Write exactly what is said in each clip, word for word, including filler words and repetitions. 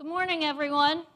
Good morning, everyone.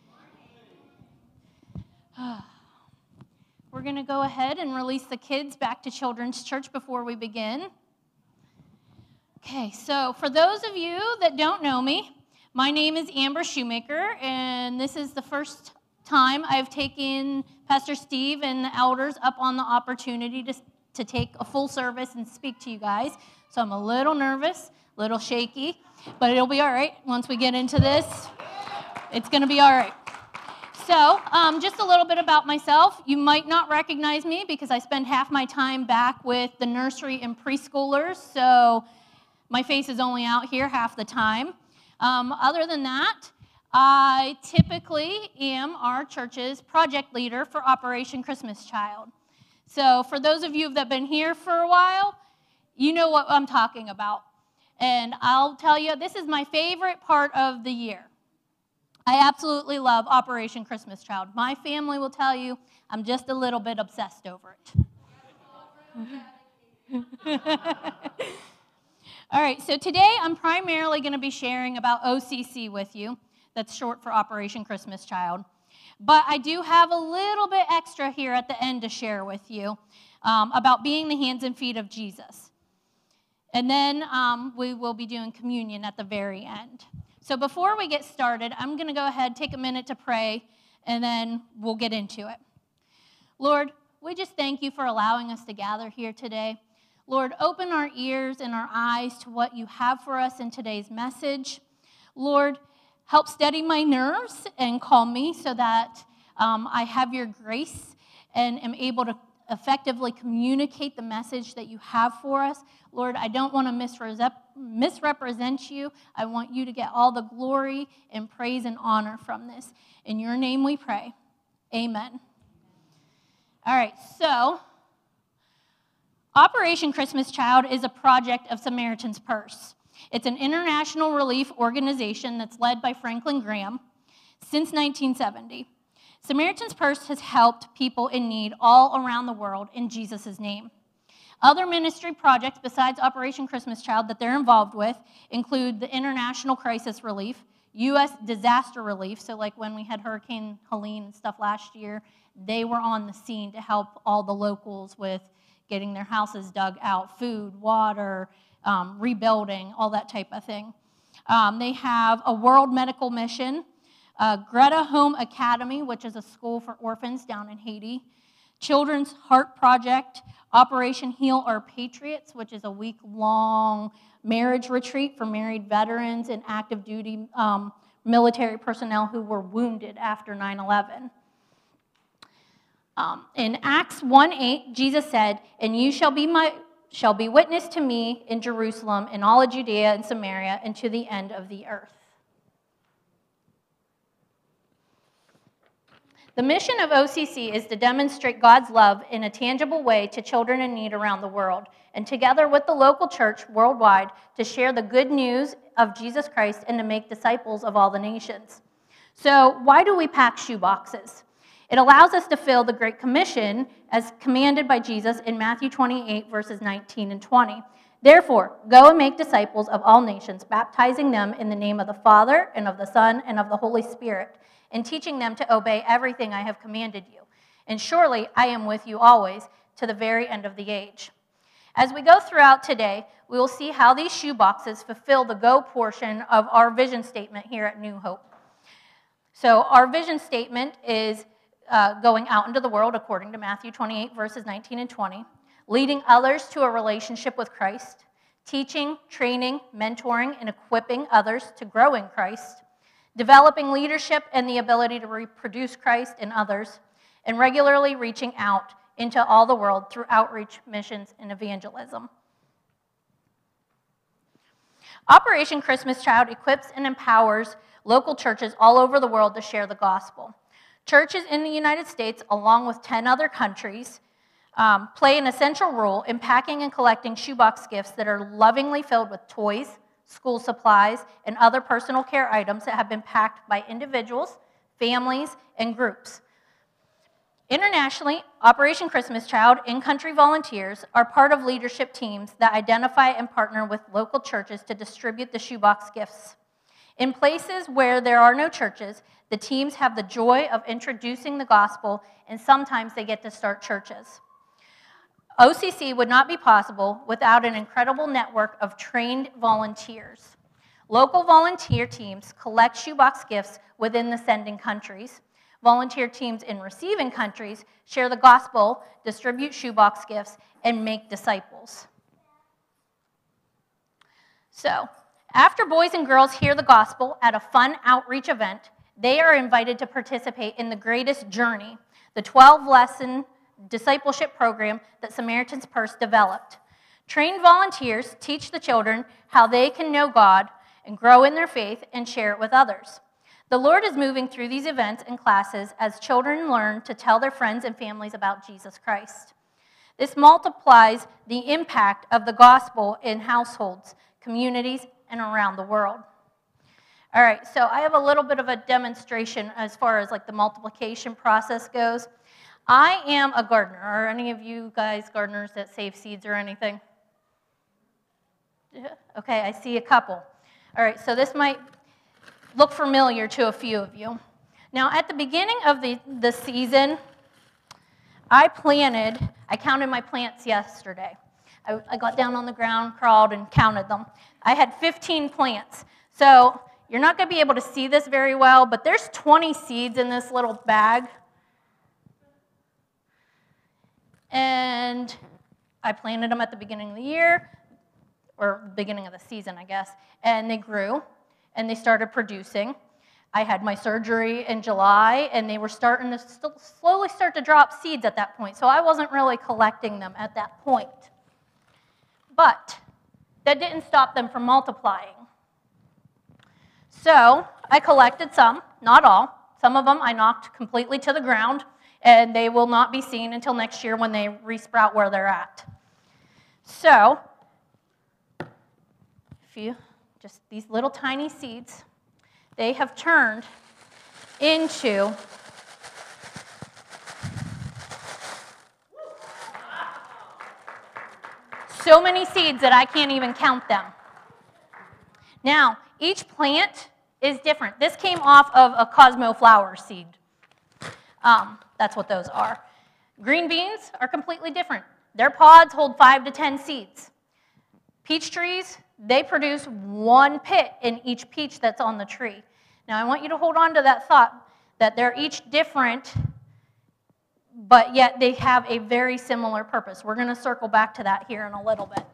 We're going to go ahead and release the kids back to Children's Church before we begin. Okay, so for those of you that don't know me, my name is Amber Shoemaker, and this is the first time I've taken Pastor Steve and the elders up on the opportunity to, to take a full service and speak to you guys. So I'm a little nervous, a little shaky, but it'll be all right once we get into this. It's going to be all right. So um, just a little bit about myself. You might not recognize me because I spend half my time back with the nursery and preschoolers, so my face is only out here half the time. Um, other than that, I typically am our church's project leader for Operation Christmas Child. So for those of you that have been here for a while, you know what I'm talking about. And I'll tell you, this is my favorite part of the year. I absolutely love Operation Christmas Child. My family will tell you I'm just a little bit obsessed over it. All right, so today I'm primarily going to be sharing about O C C with you. That's short for Operation Christmas Child. But I do have a little bit extra here at the end to share with you um, about being the hands and feet of Jesus. And then um, we will be doing communion at the very end. So before we get started, I'm going to go ahead, take a minute to pray, and then we'll get into it. Lord, we just thank you for allowing us to gather here today. Lord, open our ears and our eyes to what you have for us in today's message. Lord, help steady my nerves and calm me so that um, I have your grace and am able to effectively communicate the message that you have for us. Lord, I don't want to misre- misrepresent you. I want you to get all the glory and praise and honor from this. In your name we pray. Amen. All right, so Operation Christmas Child is a project of Samaritan's Purse. It's an international relief organization that's led by Franklin Graham since nineteen seventy. Samaritan's Purse has helped people in need all around the world in Jesus' name. Other ministry projects besides Operation Christmas Child that they're involved with include the International Crisis Relief, U S Disaster Relief, so like when we had Hurricane Helene and stuff last year, they were on the scene to help all the locals with getting their houses dug out, food, water, um, rebuilding, all that type of thing. Um, they have a World Medical Mission, uh, Greta Home Academy, which is a school for orphans down in Haiti, Children's Heart Project, Operation Heal Our Patriots, which is a week-long marriage retreat for married veterans and active duty um, military personnel who were wounded after nine eleven. Um, in Acts one eight, Jesus said, "And you shall be my shall be witness to me in Jerusalem, in all of Judea and Samaria, and to the end of the earth." The mission of O C C is to demonstrate God's love in a tangible way to children in need around the world, and together with the local church worldwide, to share the good news of Jesus Christ and to make disciples of all the nations. So why do we pack shoe boxes? It allows us to fill the Great Commission as commanded by Jesus in Matthew twenty-eight, verses nineteen and twenty. "Therefore, go and make disciples of all nations, baptizing them in the name of the Father and of the Son and of the Holy Spirit, and teaching them to obey everything I have commanded you. And surely I am with you always to the very end of the age." As we go throughout today, we will see how these shoe boxes fulfill the go portion of our vision statement here at New Hope. So our vision statement is Uh, going out into the world, according to Matthew twenty-eight, verses nineteen and twenty, leading others to a relationship with Christ, teaching, training, mentoring, and equipping others to grow in Christ, developing leadership and the ability to reproduce Christ in others, and regularly reaching out into all the world through outreach, missions, and evangelism. Operation Christmas Child equips and empowers local churches all over the world to share the gospel. Churches in the United States, along with ten other countries, um, play an essential role in packing and collecting shoebox gifts that are lovingly filled with toys, school supplies, and other personal care items that have been packed by individuals, families, and groups. Internationally, Operation Christmas Child in-country volunteers are part of leadership teams that identify and partner with local churches to distribute the shoebox gifts. In places where there are no churches, the teams have the joy of introducing the gospel, and sometimes they get to start churches. O C C would not be possible without an incredible network of trained volunteers. Local volunteer teams collect shoebox gifts within the sending countries. Volunteer teams in receiving countries share the gospel, distribute shoebox gifts, and make disciples. So, after boys and girls hear the gospel at a fun outreach event, they are invited to participate in the greatest journey, the twelve-lesson discipleship program that Samaritan's Purse developed. Trained volunteers teach the children how they can know God and grow in their faith and share it with others. The Lord is moving through these events and classes as children learn to tell their friends and families about Jesus Christ. This multiplies the impact of the gospel in households, communities, and around the world. All right, so I have a little bit of a demonstration as far as like the multiplication process goes. I am a gardener. Are any of you guys gardeners that save seeds or anything? Okay, I see a couple. All right, so this might look familiar to a few of you. Now, at the beginning of the, the season, I planted, I counted my plants yesterday. I, I got down on the ground, crawled, and counted them. I had fifteen plants. So you're not going to be able to see this very well, but there's twenty seeds in this little bag. And I planted them at the beginning of the year, or beginning of the season, I guess, and they grew, and they started producing. I had my surgery in July, and they were starting to st- slowly start to drop seeds at that point, so I wasn't really collecting them at that point. But that didn't stop them from multiplying. So I collected some, not all. Some of them I knocked completely to the ground, and they will not be seen until next year when they resprout where they're at. So, if you, just these little tiny seeds, they have turned into so many seeds that I can't even count them. Now, each plant is different. This came off of a Cosmo flower seed. Um, that's what those are. Green beans are completely different. Their pods hold five to ten seeds. Peach trees, they produce one pit in each peach that's on the tree. Now, I want you to hold on to that thought that they're each different, but yet they have a very similar purpose. We're going to circle back to that here in a little bit.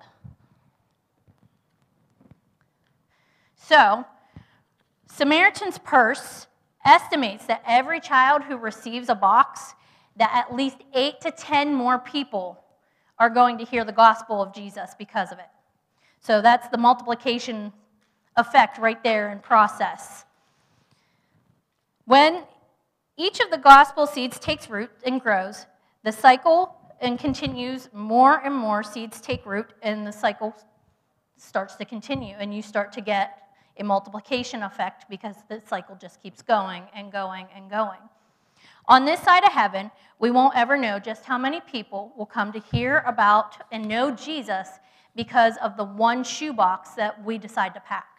So, Samaritan's Purse estimates that every child who receives a box, that at least eight to ten more people are going to hear the gospel of Jesus because of it. So that's the multiplication effect right there in process. When each of the gospel seeds takes root and grows, the cycle and continues, more and more seeds take root, and the cycle starts to continue, and you start to get a multiplication effect because the cycle just keeps going and going and going. On this side of heaven, we won't ever know just how many people will come to hear about and know Jesus because of the one shoebox that we decide to pack.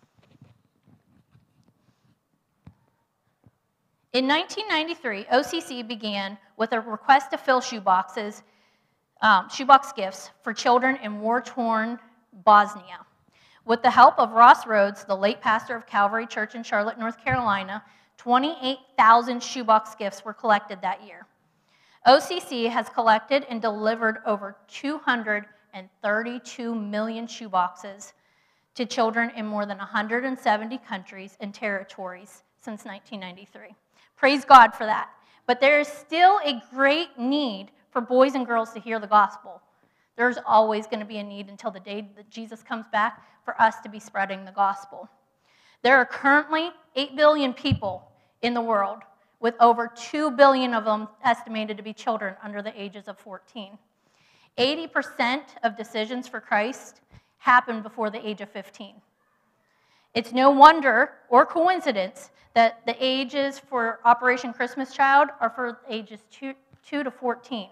In nineteen ninety-three, O C C began with a request to fill shoeboxes, um, shoebox gifts for children in war-torn Bosnia. With the help of Ross Rhodes, the late pastor of Calvary Church in Charlotte, North Carolina, twenty-eight thousand shoebox gifts were collected that year. O C C has collected and delivered over two hundred thirty-two million shoeboxes to children in more than one hundred seventy countries and territories since nineteen ninety-three. Praise God for that. But there is still a great need for boys and girls to hear the gospel. There's always going to be a need until the day that Jesus comes back for us to be spreading the gospel. There are currently eight billion people in the world, with over two billion of them estimated to be children under the ages of fourteen. eighty percent of decisions for Christ happen before the age of fifteen. It's no wonder or coincidence that the ages for Operation Christmas Child are for ages two, two to fourteen.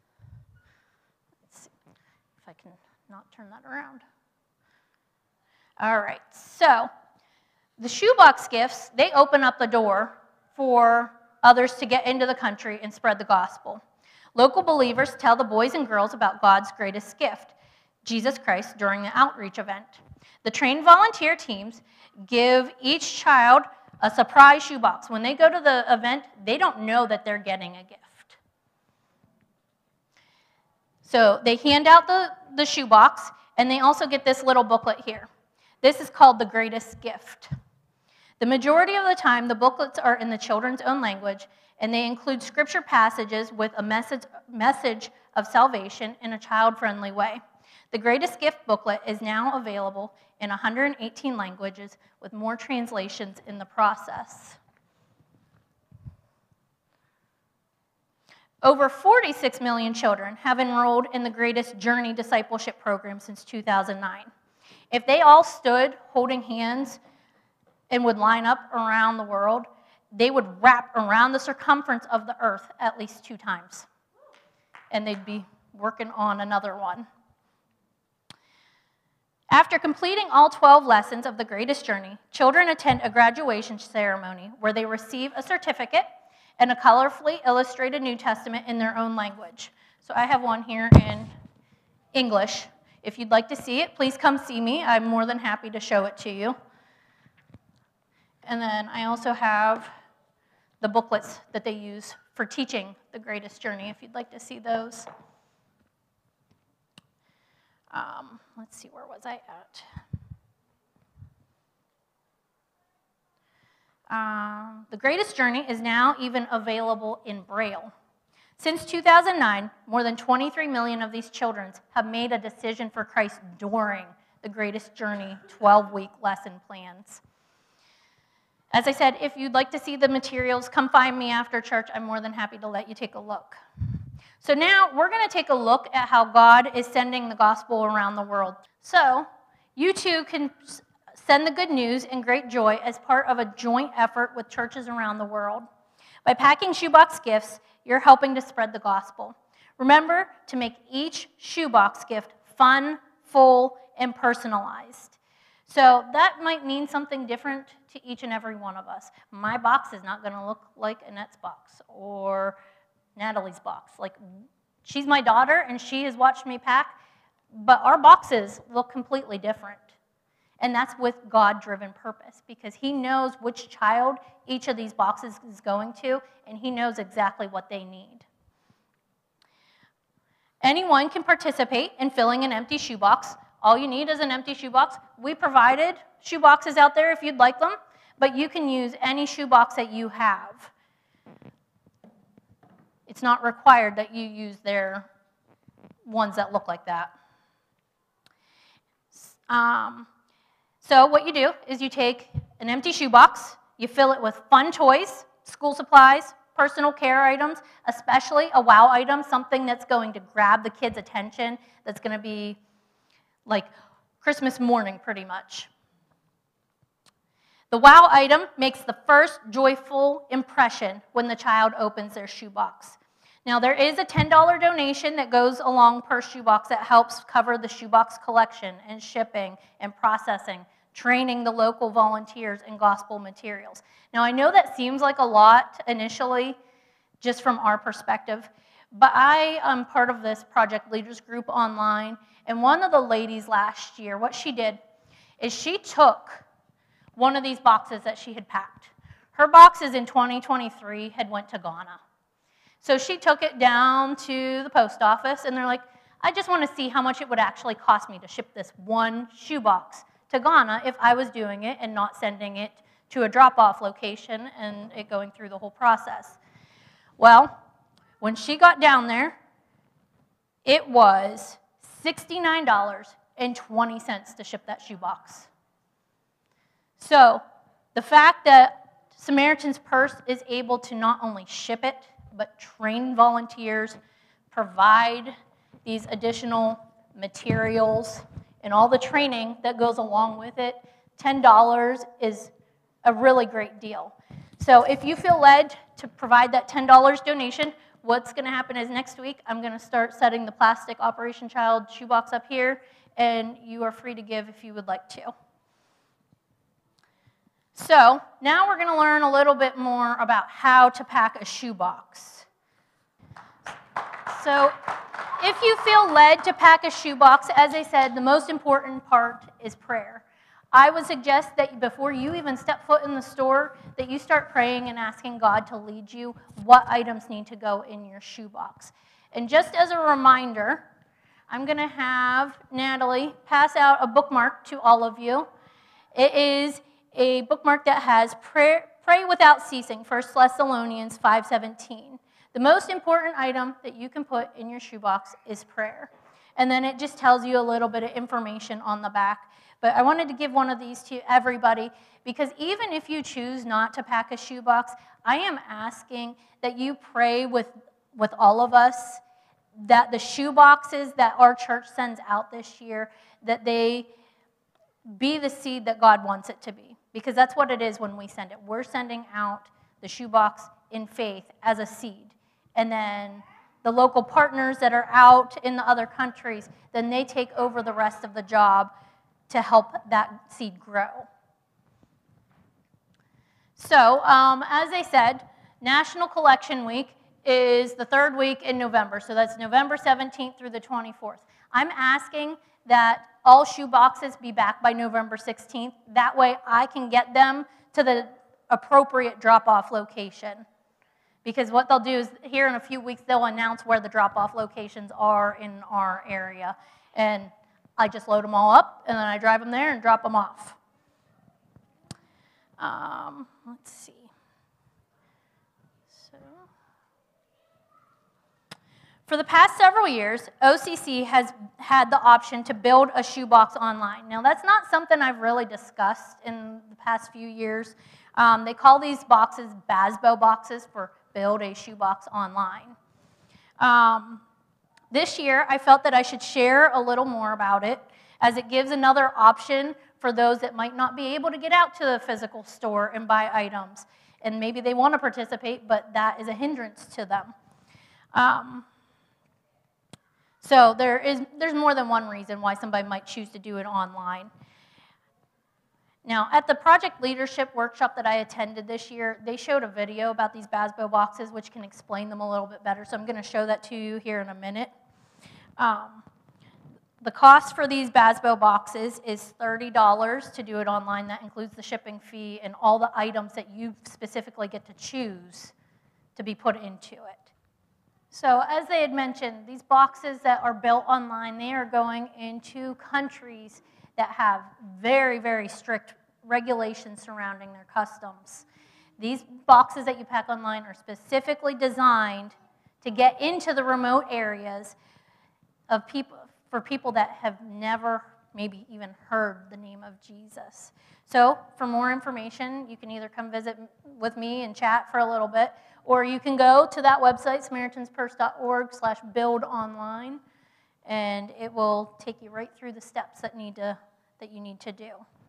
Let's see if I can not turn that around. All right, so the shoebox gifts, they open up the door for others to get into the country and spread the gospel. Local believers tell the boys and girls about God's greatest gift, Jesus Christ, during the outreach event. The trained volunteer teams give each child a surprise shoebox. When they go to the event, they don't know that they're getting a gift. So they hand out the, the shoebox, and they also get this little booklet here. This is called The Greatest Gift. The majority of the time, the booklets are in the children's own language, and they include scripture passages with a message, message of salvation in a child-friendly way. The Greatest Gift booklet is now available in one hundred eighteen languages, with more translations in the process. Over forty-six million children have enrolled in the Greatest Journey discipleship program since two thousand nine. If they all stood holding hands and would line up around the world, they would wrap around the circumference of the earth at least two times. And they'd be working on another one. After completing all twelve lessons of the Greatest Journey, children attend a graduation ceremony where they receive a certificate and a colorfully illustrated New Testament in their own language. So I have one here in English. If you'd like to see it, please come see me. I'm more than happy to show it to you. And then I also have the booklets that they use for teaching the Greatest Journey, if you'd like to see those. Um, let's see, where was I at? Um, the Greatest Journey is now even available in Braille. Since two thousand nine, more than twenty-three million of these children have made a decision for Christ during the Greatest Journey twelve-week lesson plans. As I said, if you'd like to see the materials, come find me after church. I'm more than happy to let you take a look. So now we're going to take a look at how God is sending the gospel around the world. So you too can send the good news and great joy as part of a joint effort with churches around the world. By packing shoebox gifts, you're helping to spread the gospel. Remember to make each shoebox gift fun, full, and personalized. So that might mean something different to each and every one of us. My box is not going to look like Annette's box or Natalie's box. Like, she's my daughter, and she has watched me pack, but our boxes look completely different. And that's with God-driven purpose, because he knows which child each of these boxes is going to, and he knows exactly what they need. Anyone can participate in filling an empty shoebox. All you need is an empty shoebox. We provided shoeboxes out there if you'd like them, but you can use any shoebox that you have. It's not required that you use their ones that look like that. Um, so what you do is you take an empty shoebox, you fill it with fun toys, school supplies, personal care items, especially a wow item, something that's going to grab the kids' attention, that's going to be like Christmas morning pretty much. The wow item makes the first joyful impression when the child opens their shoebox. Now, there is a ten dollar donation that goes along per shoebox that helps cover the shoebox collection and shipping and processing, training the local volunteers and gospel materials. Now, I know that seems like a lot initially, just from our perspective, but I am part of this Project Leaders group online, and one of the ladies last year, what she did is she took one of these boxes that she had packed. Her boxes in twenty twenty-three had went to Ghana. So she took it down to the post office, and they're like, I just want to see how much it would actually cost me to ship this one shoebox to Ghana if I was doing it and not sending it to a drop-off location and it going through the whole process. Well, when she got down there, it was sixty-nine dollars and twenty cents to ship that shoebox. So the fact that Samaritan's Purse is able to not only ship it, but train volunteers, provide these additional materials, and all the training that goes along with it, ten dollars is a really great deal. So if you feel led to provide that ten dollar donation, what's going to happen is next week I'm going to start setting the plastic Operation Child shoebox up here, and you are free to give if you would like to. So now we're going to learn a little bit more about how to pack a shoebox. So if you feel led to pack a shoebox, as I said, the most important part is prayer. I would suggest that before you even step foot in the store, that you start praying and asking God to lead you what items need to go in your shoebox. And just as a reminder, I'm going to have Natalie pass out a bookmark to all of you. It is a bookmark that has pray, pray without ceasing, First Thessalonians five seventeen. The most important item that you can put in your shoebox is prayer. And then it just tells you a little bit of information on the back. But I wanted to give one of these to everybody because even if you choose not to pack a shoebox, I am asking that you pray with, with all of us that the shoeboxes that our church sends out this year, that they be the seed that God wants it to be. Because that's what it is when we send it. We're sending out the shoebox in faith as a seed. And then the local partners that are out in the other countries, then they take over the rest of the job to help that seed grow. So, um, as I said, National Collection Week is the third week in November. So that's November seventeenth through the twenty-fourth. I'm asking that all shoe boxes be back by November sixteenth. That way I can get them to the appropriate drop-off location. Because what they'll do is here in a few weeks, they'll announce where the drop-off locations are in our area. And I just load them all up, and then I drive them there and drop them off. Um, let's see. So, for the past several years, O C C has had the option to build a shoebox online. Now, that's not something I've really discussed in the past few years. Um, they call these boxes B A S B O boxes for Build a Shoebox Online. Um, This year, I felt that I should share a little more about it, as it gives another option for those that might not be able to get out to the physical store and buy items. And maybe they want to participate, but that is a hindrance to them. Um, so there is, there's more than one reason why somebody might choose to do it online. Now, at the project leadership workshop that I attended this year, they showed a video about these B A S B O boxes, which can explain them a little bit better. So I'm going to show that to you here in a minute. Um, the cost for these B A S B O boxes is thirty dollars to do it online. That includes the shipping fee and all the items that you specifically get to choose to be put into it. So as they had mentioned, these boxes that are built online, they are going into countries that have very, very strict regulations surrounding their customs. These boxes that you pack online are specifically designed to get into the remote areas of people, for people that have never maybe even heard the name of Jesus. So for more information, you can either come visit with me and chat for a little bit, or you can go to that website, SamaritansPurse.org slash build online, and it will take you right through the steps that need to that you need to do.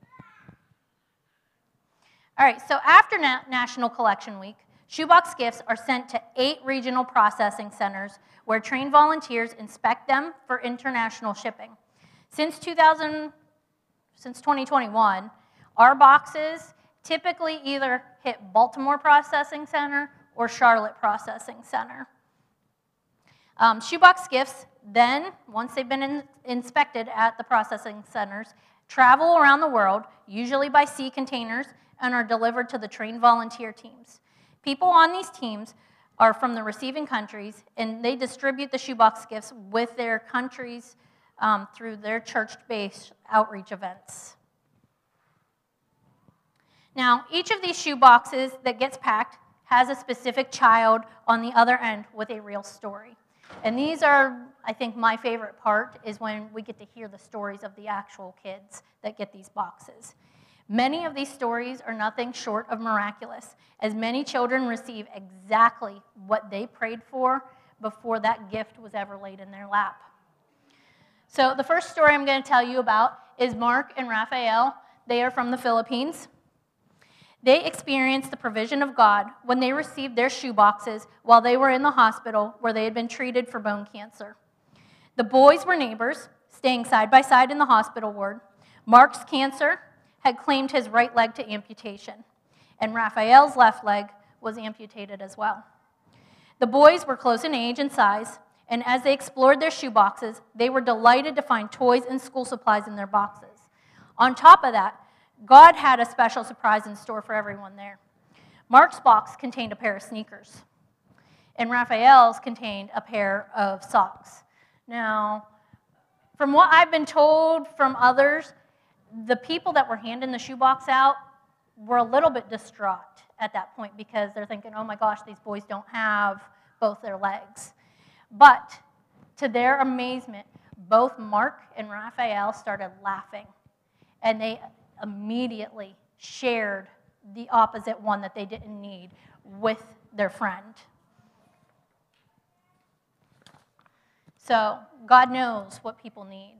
All right, so after Na- National Collection Week, shoebox gifts are sent to eight regional processing centers where trained volunteers inspect them for international shipping. Since two thousand, since twenty twenty-one, our boxes typically either hit Baltimore Processing Center or Charlotte Processing Center. Um, shoebox gifts then, once they've been in, inspected at the processing centers, travel around the world, usually by sea containers, and are delivered to the trained volunteer teams. People on these teams are from the receiving countries, and they distribute the shoebox gifts with their countries um, through their church-based outreach events. Now, each of these shoe boxes that gets packed has a specific child on the other end with a real story. And these are, I think, my favorite part is when we get to hear the stories of the actual kids that get these boxes. Many of these stories are nothing short of miraculous, as many children receive exactly what they prayed for before that gift was ever laid in their lap. So the first story I'm going to tell you about is Mark and Raphael. They are from the Philippines. They experienced the provision of God when they received their shoe boxes while they were in the hospital where they had been treated for bone cancer. The boys were neighbors, staying side by side in the hospital ward. Mark's cancer had claimed his right leg to amputation, and Raphael's left leg was amputated as well. The boys were close in age and size, and as they explored their shoe boxes, they were delighted to find toys and school supplies in their boxes. On top of that, God had a special surprise in store for everyone there. Mark's box contained a pair of sneakers, and Raphael's contained a pair of socks. Now, from what I've been told from others, the people that were handing the shoebox out were a little bit distraught at that point because they're thinking, oh my gosh, these boys don't have both their legs. But to their amazement, both Mark and Raphael started laughing, and they immediately shared the opposite one that they didn't need with their friend. So God knows what people need.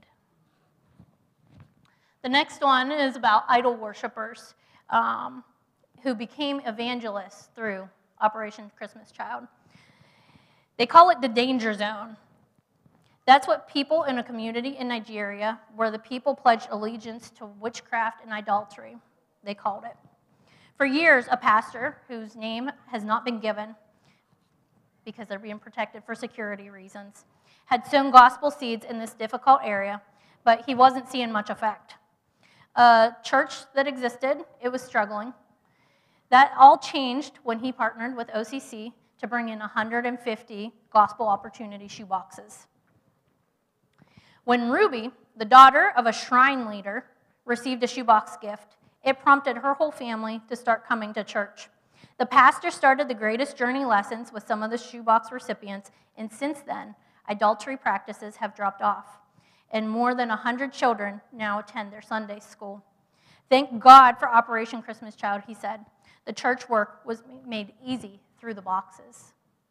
The next one is about idol worshipers um, who became evangelists through Operation Christmas Child. They call it the danger zone. That's what people in a community in Nigeria where the people pledged allegiance to witchcraft and idolatry, they called it. For years, a pastor, whose name has not been given because they're being protected for security reasons, had sown gospel seeds in this difficult area, but he wasn't seeing much effect. A church that existed, it was struggling. That all changed when he partnered with O C C to bring in one hundred fifty gospel opportunity shoeboxes. When Ruby, the daughter of a shrine leader, received a shoebox gift, it prompted her whole family to start coming to church. The pastor started the greatest journey lessons with some of the shoebox recipients, and since then, idolatry practices have dropped off, and more than one hundred children now attend their Sunday school. Thank God for Operation Christmas Child, he said. The church work was made easy through the boxes.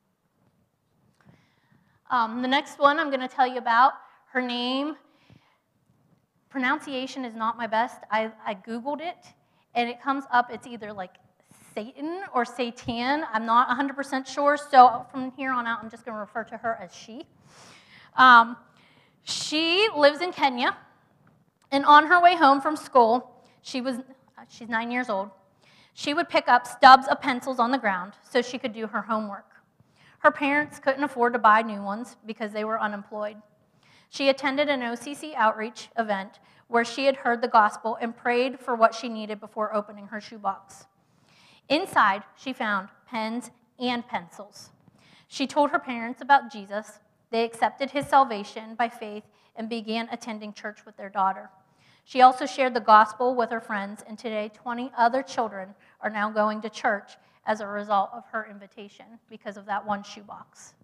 Um, the next one I'm going to tell you about, her name, pronunciation is not my best. I, I Googled it, and it comes up, it's either like Satan or Satan. I'm not one hundred percent sure, so from here on out, I'm just going to refer to her as she. Um, she lives in Kenya, and on her way home from school, she was, she's nine years old, she would pick up stubs of pencils on the ground so she could do her homework. Her parents couldn't afford to buy new ones because they were unemployed. She attended an O C C outreach event where she had heard the gospel and prayed for what she needed before opening her shoebox. Inside, she found pens and pencils. She told her parents about Jesus. They accepted his salvation by faith and began attending church with their daughter. She also shared the gospel with her friends, and today twenty other children are now going to church as a result of her invitation because of that one shoebox.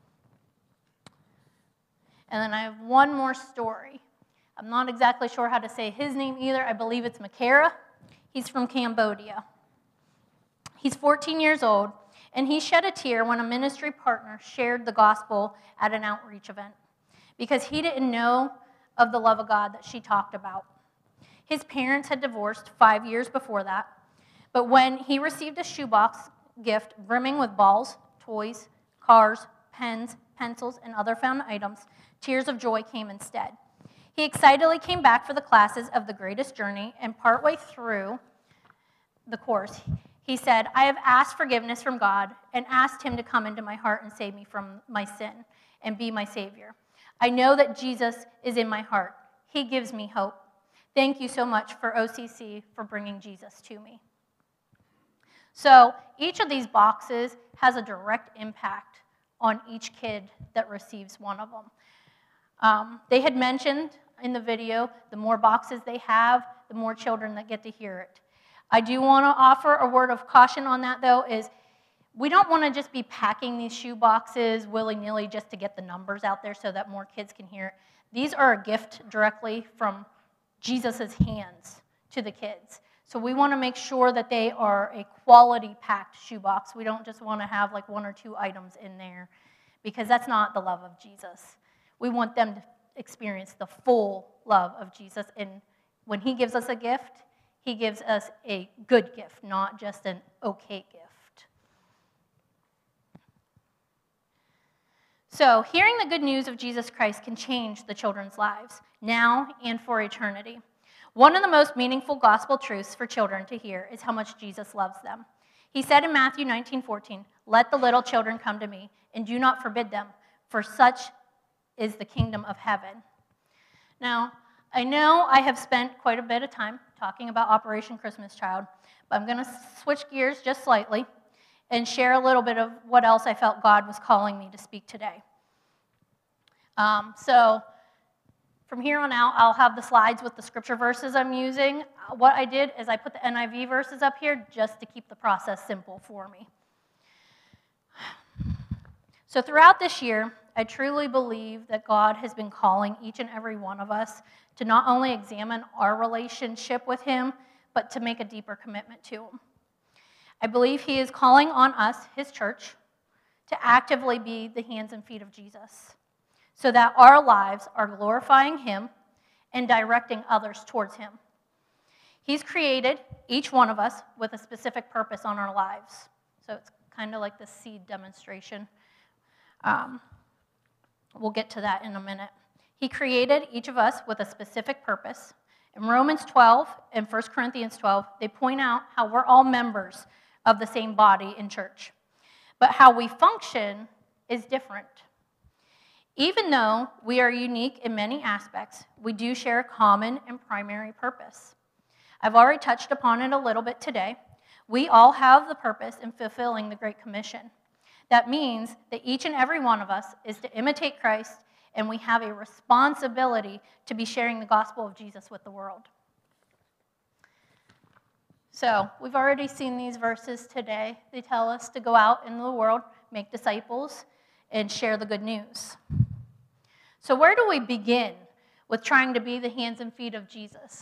And then I have one more story. I'm not exactly sure how to say his name either. I believe it's Makara. He's from Cambodia. He's fourteen years old, and he shed a tear when a ministry partner shared the gospel at an outreach event because he didn't know of the love of God that she talked about. His parents had divorced five years before that, but when he received a shoebox gift brimming with balls, toys, cars, pens, pencils, and other found items, tears of joy came instead. He excitedly came back for the classes of the greatest journey, and partway through the course, he said, I have asked forgiveness from God and asked him to come into my heart and save me from my sin and be my Savior. I know that Jesus is in my heart. He gives me hope. Thank you so much for O C C for bringing Jesus to me. So each of these boxes has a direct impact on each kid that receives one of them. Um, they had mentioned in the video, the more boxes they have, the more children that get to hear it. I do want to offer a word of caution on that, though, is we don't want to just be packing these shoe boxes willy-nilly just to get the numbers out there so that more kids can hear it. These are a gift directly from Jesus' hands to the kids. So we want to make sure that they are a quality-packed shoebox. We don't just want to have like one or two items in there because that's not the love of Jesus. We want them to experience the full love of Jesus. And when he gives us a gift, he gives us a good gift, not just an okay gift. So hearing the good news of Jesus Christ can change the children's lives, now and for eternity. One of the most meaningful gospel truths for children to hear is how much Jesus loves them. He said in Matthew nineteen fourteen, "Let the little children come to me, and do not forbid them, for such is the kingdom of heaven." Now, I know I have spent quite a bit of time talking about Operation Christmas Child, but I'm going to switch gears just slightly and share a little bit of what else I felt God was calling me to speak today. Um, so, from here on out, I'll have the slides with the scripture verses I'm using. What I did is I put the N I V verses up here just to keep the process simple for me. So throughout this year, I truly believe that God has been calling each and every one of us to not only examine our relationship with Him, but to make a deeper commitment to Him. I believe He is calling on us, His church, to actively be the hands and feet of Jesus, so that our lives are glorifying Him and directing others towards Him. He's created each one of us with a specific purpose on our lives. So it's kind of like the seed demonstration. Um, we'll get to that in a minute. He created each of us with a specific purpose. In Romans twelve and First Corinthians twelve, they point out how we're all members of the same body in church. But how we function is different. Even though we are unique in many aspects, we do share a common and primary purpose. I've already touched upon it a little bit today. We all have the purpose in fulfilling the Great Commission. That means that each and every one of us is to imitate Christ, and we have a responsibility to be sharing the gospel of Jesus with the world. So, we've already seen these verses today. They tell us to go out into the world, make disciples, and share the good news. So where do we begin with trying to be the hands and feet of Jesus?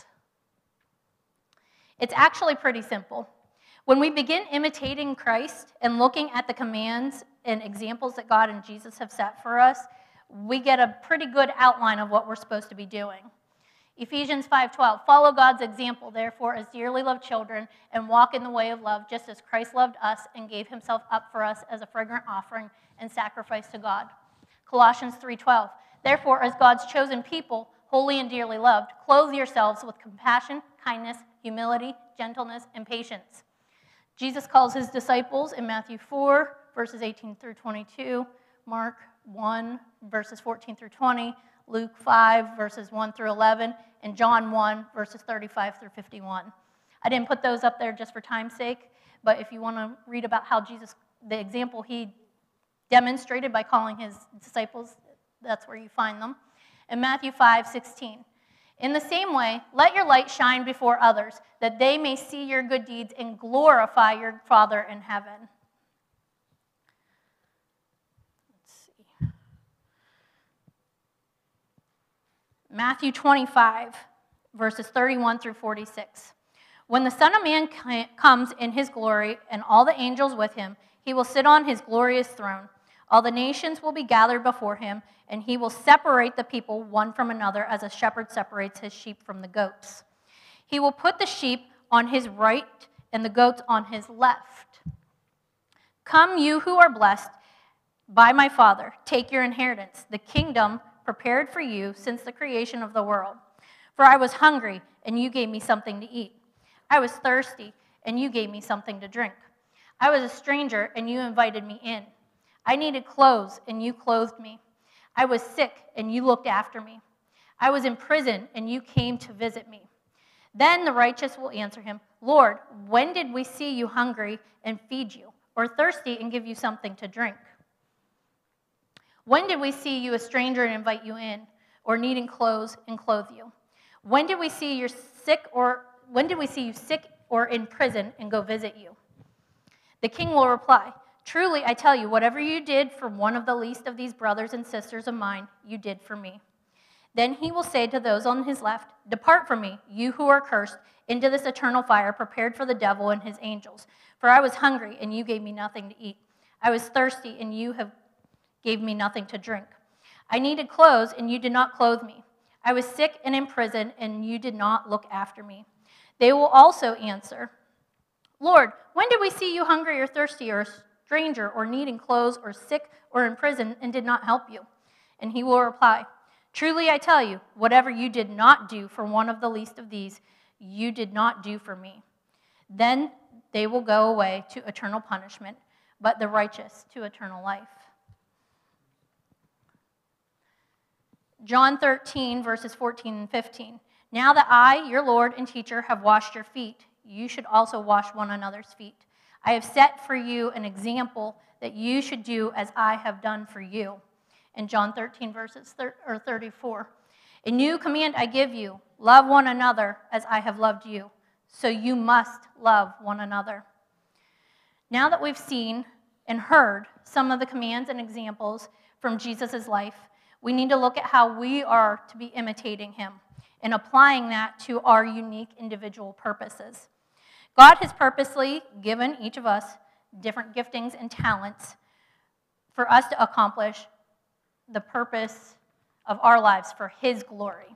It's actually pretty simple. When we begin imitating Christ and looking at the commands and examples that God and Jesus have set for us, we get a pretty good outline of what we're supposed to be doing. Ephesians five twelve, "Follow God's example, therefore, as dearly loved children, and walk in the way of love, just as Christ loved us and gave himself up for us as a fragrant offering and sacrifice to God." Colossians three twelve, "Therefore, as God's chosen people, holy and dearly loved, clothe yourselves with compassion, kindness, humility, gentleness, and patience." Jesus calls his disciples in Matthew four, verses eighteen through twenty-two, Mark one, verses fourteen through twenty, Luke five, verses one through eleven, and John one, verses thirty-five through fifty-one. I didn't put those up there just for time's sake, but if you want to read about how Jesus, the example he demonstrated by calling his disciples, that's where you find them. In Matthew five sixteen, "In the same way, let your light shine before others, that they may see your good deeds and glorify your Father in heaven." Let's see. Matthew twenty-five, verses thirty-one through forty-six. "When the Son of Man comes in his glory and all the angels with him, he will sit on his glorious throne. All the nations will be gathered before him, and he will separate the people one from another as a shepherd separates his sheep from the goats. He will put the sheep on his right and the goats on his left. Come, you who are blessed by my Father, take your inheritance, the kingdom prepared for you since the creation of the world. For I was hungry, and you gave me something to eat. I was thirsty, and you gave me something to drink. I was a stranger, and you invited me in. I needed clothes, and you clothed me. I was sick, and you looked after me. I was in prison, and you came to visit me." Then the righteous will answer him, "Lord, when did we see you hungry and feed you, or thirsty and give you something to drink? When did we see you a stranger and invite you in, or needing clothes and clothe you? When did we see you sick, or when did we see you sick or in prison and go visit you?" The king will reply, "Truly, I tell you, whatever you did for one of the least of these brothers and sisters of mine, you did for me." Then he will say to those on his left, "Depart from me, you who are cursed, into this eternal fire prepared for the devil and his angels. For I was hungry, and you gave me nothing to eat. I was thirsty, and you have gave me nothing to drink. I needed clothes, and you did not clothe me. I was sick and in prison, and you did not look after me." They will also answer, "Lord, when did we see you hungry or thirsty or stranger or needing clothes or sick or in prison and did not help you?" And he will reply, Truly I tell you, whatever you did not do for one of the least of these, you did not do for me. Then they will go away to eternal punishment, but the righteous to eternal life. John thirteen, verses fourteen and fifteen. Now that I, your Lord and teacher, have washed your feet, you should also wash one another's feet. I have set for you an example that you should do as I have done for you. In John thirteen, verses thirty-four. A new command I give you, love one another as I have loved you. So you must love one another. Now that we've seen and heard some of the commands and examples from Jesus' life, we need to look at how we are to be imitating him and applying that to our unique individual purposes. God has purposely given each of us different giftings and talents for us to accomplish the purpose of our lives for his glory.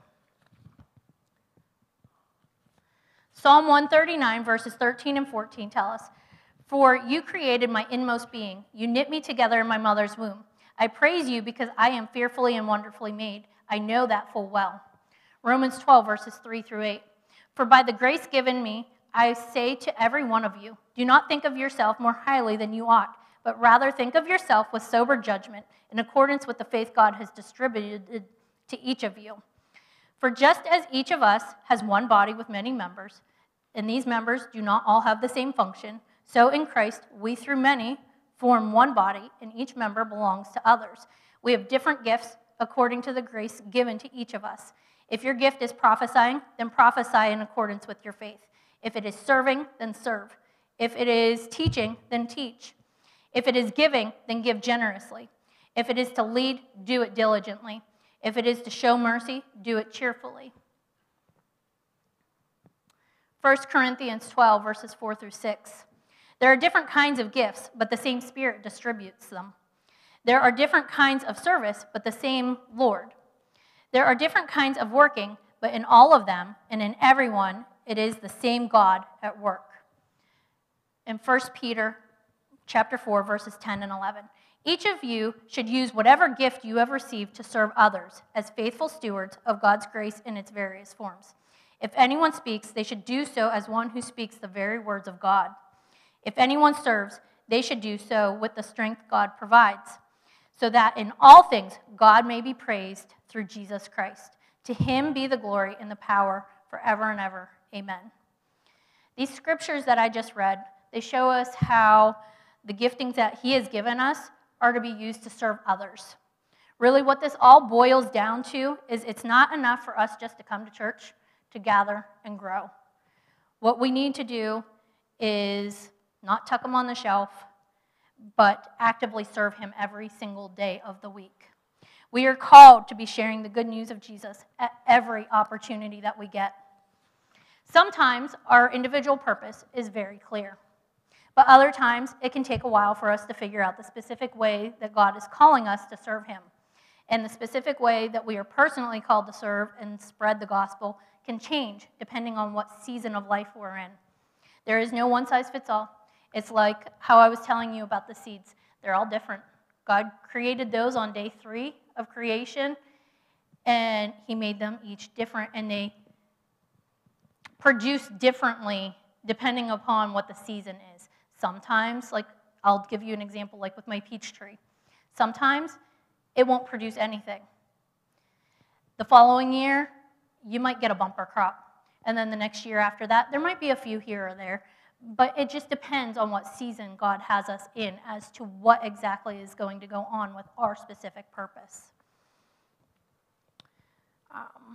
Psalm one thirty-nine, verses thirteen and fourteen tell us, "For you created my inmost being. You knit me together in my mother's womb. I praise you because I am fearfully and wonderfully made. I know that full well." Romans twelve, verses three through eight. "For by the grace given me, I say to every one of you, do not think of yourself more highly than you ought, but rather think of yourself with sober judgment, in accordance with the faith God has distributed to each of you. For just as each of us has one body with many members, and these members do not all have the same function, so in Christ we through many form one body, and each member belongs to others. We have different gifts according to the grace given to each of us. If your gift is prophesying, then prophesy in accordance with your faith. If it is serving, then serve. If it is teaching, then teach. If it is giving, then give generously. If it is to lead, do it diligently. If it is to show mercy, do it cheerfully." First Corinthians twelve, verses four through six. "There are different kinds of gifts, but the same Spirit distributes them. There are different kinds of service, but the same Lord. There are different kinds of working, but in all of them and in everyone, it is the same God at work." In First Peter chapter four, verses ten and eleven. "Each of you should use whatever gift you have received to serve others as faithful stewards of God's grace in its various forms. If anyone speaks, they should do so as one who speaks the very words of God. If anyone serves, they should do so with the strength God provides, so that in all things God may be praised through Jesus Christ. To him be the glory and the power forever and ever. Amen." These scriptures that I just read, they show us how the giftings that he has given us are to be used to serve others. Really, what this all boils down to is it's not enough for us just to come to church, to gather and grow. What we need to do is not tuck them on the shelf, but actively serve him every single day of the week. We are called to be sharing the good news of Jesus at every opportunity that we get. Sometimes our individual purpose is very clear, but other times it can take a while for us to figure out the specific way that God is calling us to serve him. And the specific way that we are personally called to serve and spread the gospel can change depending on what season of life we're in. There is no one size fits all. It's like how I was telling you about the seeds. They're all different. God created those on day three of creation, and he made them each different, and they produce differently depending upon what the season is. Sometimes, like I'll give you an example, like with my peach tree. Sometimes it won't produce anything. The following year, you might get a bumper crop. And then the next year after that, there might be a few here or there. But it just depends on what season God has us in as to what exactly is going to go on with our specific purpose. Um,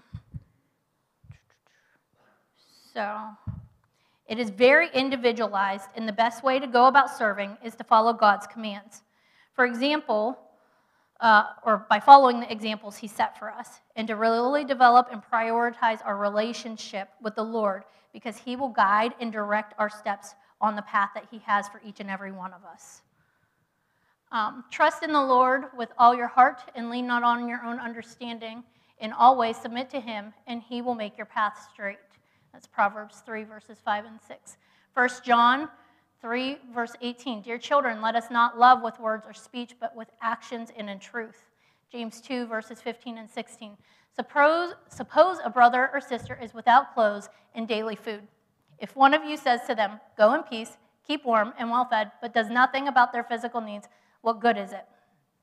so, it is very individualized, and the best way to go about serving is to follow God's commands. For example, uh, or by following the examples he set for us, and to really develop and prioritize our relationship with the Lord, because he will guide and direct our steps on the path that he has for each and every one of us. Um, trust in the Lord with all your heart and lean not on your own understanding. In all ways submit to him, and he will make your path straight. That's Proverbs three, verses five and six. First John three, verse eighteen. Dear children, let us not love with words or speech, but with actions and in truth. James two, verses fifteen and sixteen. Suppose, suppose a brother or sister is without clothes and daily food. If one of you says to them, "Go in peace, keep warm and well fed," but does nothing about their physical needs, what good is it?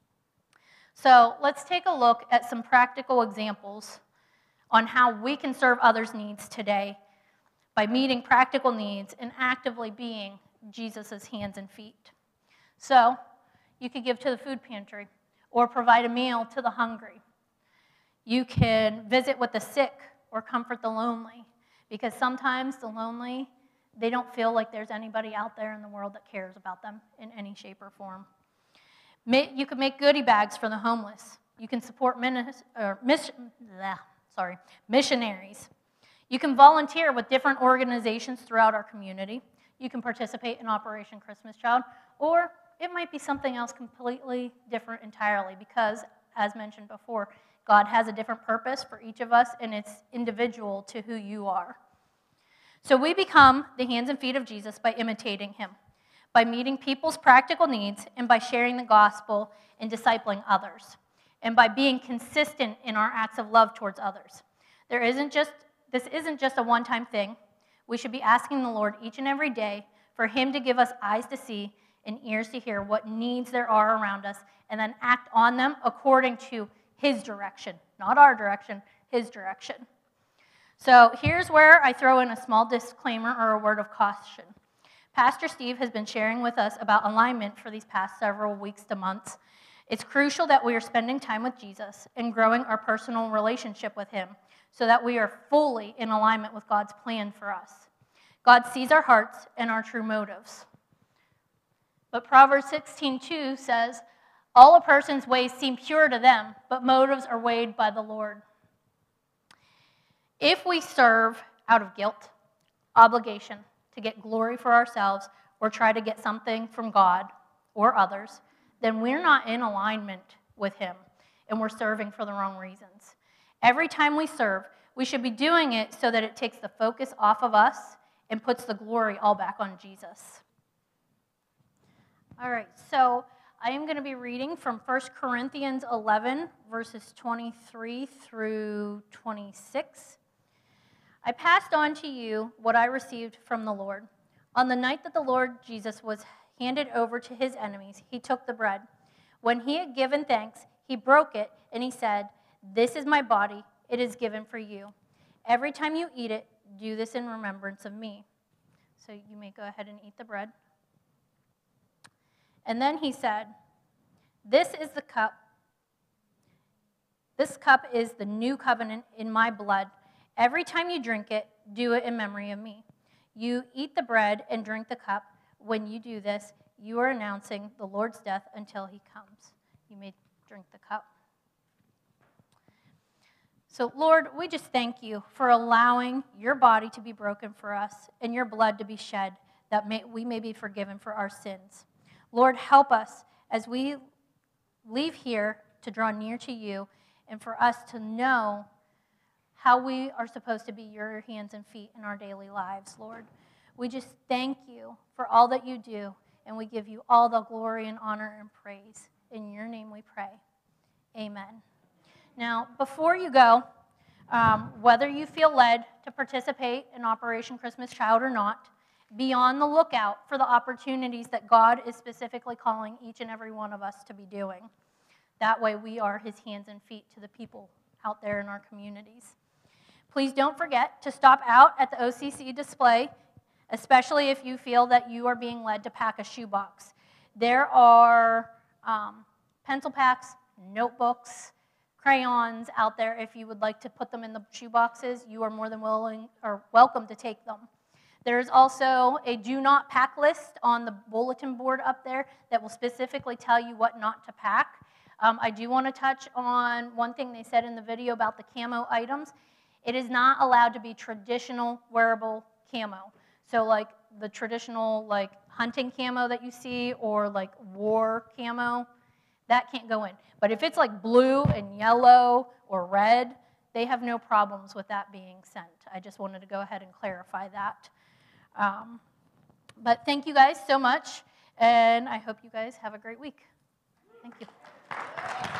So let's take a look at some practical examples on how we can serve others' needs today by meeting practical needs and actively being Jesus' hands and feet. So you could give to the food pantry or provide a meal to the hungry. You can visit with the sick or comfort the lonely, because sometimes the lonely, they don't feel like there's anybody out there in the world that cares about them in any shape or form. You can make goodie bags for the homeless. You can support minis, or miss, bleh, sorry, missionaries. You can volunteer with different organizations throughout our community. You can participate in Operation Christmas Child, or it might be something else completely different entirely, because, as mentioned before, God has a different purpose for each of us, and it's individual to who you are. So we become the hands and feet of Jesus by imitating him, by meeting people's practical needs, and by sharing the gospel and discipling others, and by being consistent in our acts of love towards others. There isn't just, this isn't just a one-time thing. We should be asking the Lord each and every day for him to give us eyes to see and ears to hear what needs there are around us, and then act on them according to his direction, not our direction, his direction. So here's where I throw in a small disclaimer or a word of caution. Pastor Steve has been sharing with us about alignment for these past several weeks to months. It's crucial that we are spending time with Jesus and growing our personal relationship with him so that we are fully in alignment with God's plan for us. God sees our hearts and our true motives. But Proverbs sixteen two says, "All a person's ways seem pure to them, but motives are weighed by the Lord." If we serve out of guilt, obligation, to get glory for ourselves, or try to get something from God or others, then we're not in alignment with him, and we're serving for the wrong reasons. Every time we serve, we should be doing it so that it takes the focus off of us and puts the glory all back on Jesus. All right, so I am going to be reading from First Corinthians eleven, verses twenty-three through twenty-six. I passed on to you what I received from the Lord. On the night that the Lord Jesus was handed over to his enemies, he took the bread. When he had given thanks, he broke it, and he said, "This is my body. It is given for you. Every time you eat it, do this in remembrance of me." So you may go ahead and eat the bread. And then he said, "This is the cup. This cup is the new covenant in my blood. Every time you drink it, do it in memory of me. You eat the bread and drink the cup. When you do this, you are announcing the Lord's death until he comes." You may drink the cup. So, Lord, we just thank you for allowing your body to be broken for us and your blood to be shed, that may, we may be forgiven for our sins. Lord, help us as we leave here to draw near to you, and for us to know how we are supposed to be your hands and feet in our daily lives, Lord. We just thank you for all that you do, and we give you all the glory and honor and praise. In your name we pray. Amen. Now, before you go, um, whether you feel led to participate in Operation Christmas Child or not, be on the lookout for the opportunities that God is specifically calling each and every one of us to be doing. That way we are his hands and feet to the people out there in our communities. Please don't forget to stop out at the O C C display, especially if you feel that you are being led to pack a shoebox. There are um, pencil packs, notebooks, crayons out there. If you would like to put them in the shoeboxes, you are more than willing or welcome to take them. There's also a do not pack list on the bulletin board up there that will specifically tell you what not to pack. Um, I do want to touch on one thing they said in the video about the camo items. It is not allowed to be traditional wearable camo. So like the traditional like hunting camo that you see, or like war camo, that can't go in. But if it's like blue and yellow or red, they have no problems with that being sent. I just wanted to go ahead and clarify that. Um, but thank you guys so much, and I hope you guys have a great week. Thank you.